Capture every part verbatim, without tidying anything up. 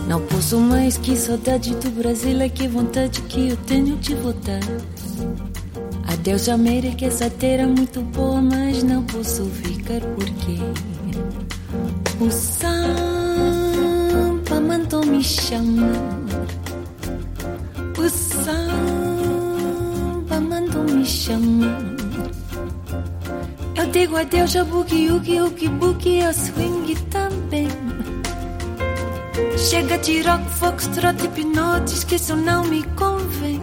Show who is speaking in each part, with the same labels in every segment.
Speaker 1: Não posso mais, que saudade do Brasil, é que vontade que eu tenho de voltar. Adeus América, essa terra muito boa, mas não posso ficar porque o samba mandou me chamar. O samba mandou me chamar. Eu digo adeus a boogie, ugi, ugi, boogie, a swing também. Chega de rock, foxtrot e pinotes, que isso não me convém.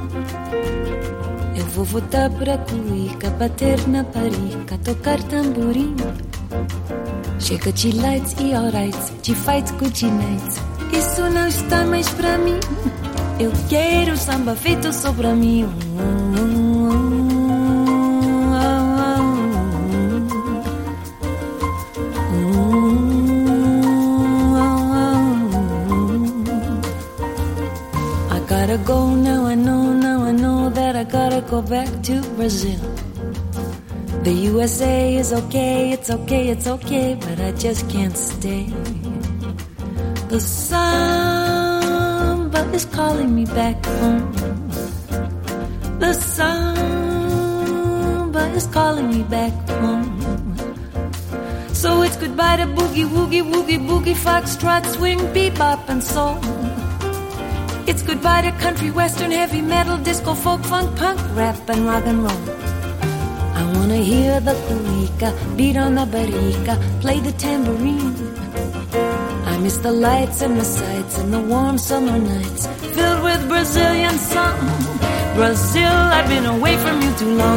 Speaker 1: Eu vou voltar pra cuica, bater na parica, tocar tamborim. Chega de lights e alrights, de fights, good nights. Isso não está mais pra mim. Eu quero samba feito só pra mim. I gotta go now, I know, now I know that I gotta go back to Brazil. The U S A is okay, it's okay, it's okay, but I just can't stay. The samba is calling me back home. The samba is calling me back home. So it's goodbye to boogie, woogie, woogie, boogie, foxtrot, swing, bebop, and soul. It's goodbye to country, western, heavy metal, disco, folk, funk, punk, rap, and rock and roll. I wanna hear the cuica, beat on the barica, play the tambourine. I miss the lights and the sights and the warm summer nights filled with Brazilian sun. Brazil, I've been away from you too long.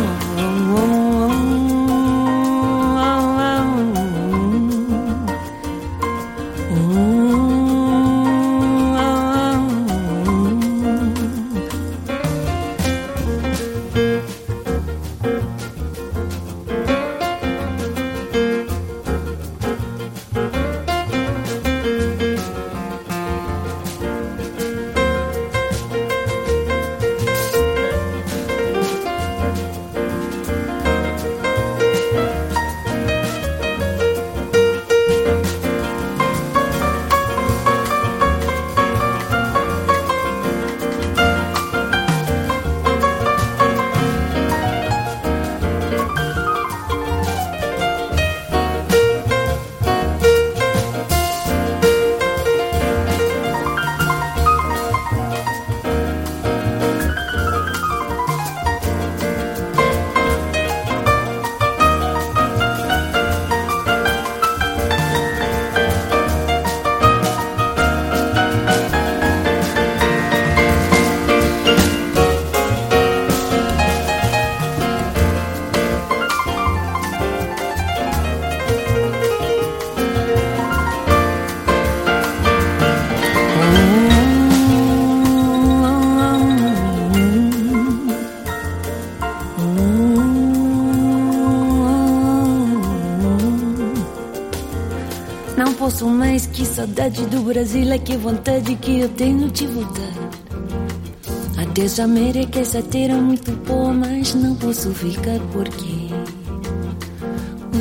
Speaker 1: Mais que saudade do Brasil, é que vontade que eu tenho de voltar. Adeus América, essa terra muito boa, mas não posso ficar porque o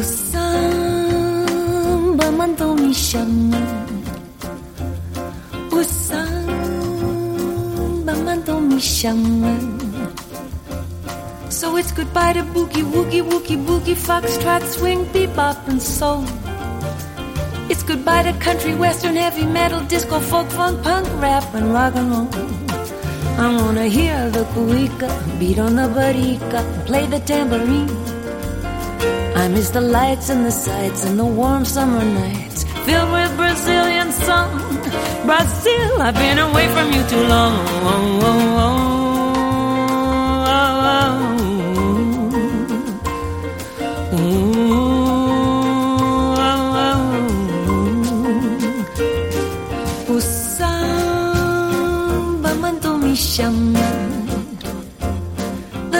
Speaker 1: samba mandou me chamar. O samba mandou me chamar. So it's goodbye to boogie, woogie, woogie, boogie, foxtrot, swing, bebop, and soul. It's goodbye to country, western, heavy metal, disco, folk, funk, punk, rap, and rock and roll. I wanna hear the cuica, beat on the barica, play the tambourine. I miss the lights and the sights and the warm summer nights filled with Brazilian sun. Brazil, I've been away from you too long. Oh, oh, oh. The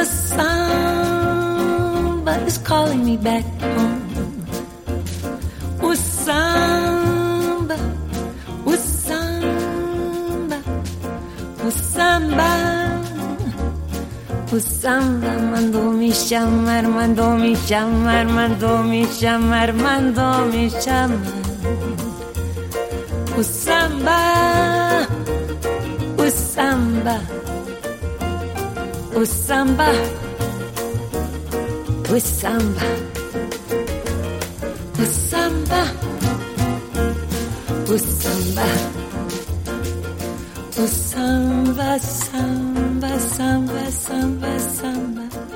Speaker 1: samba is calling me back home. O samba, o samba, o samba, o samba mandou me chamar, mandou me chamar, mandou me chamar, mandou me chamar. O samba, o samba, o samba, o samba, o samba, o samba, o samba, samba, samba, samba, samba.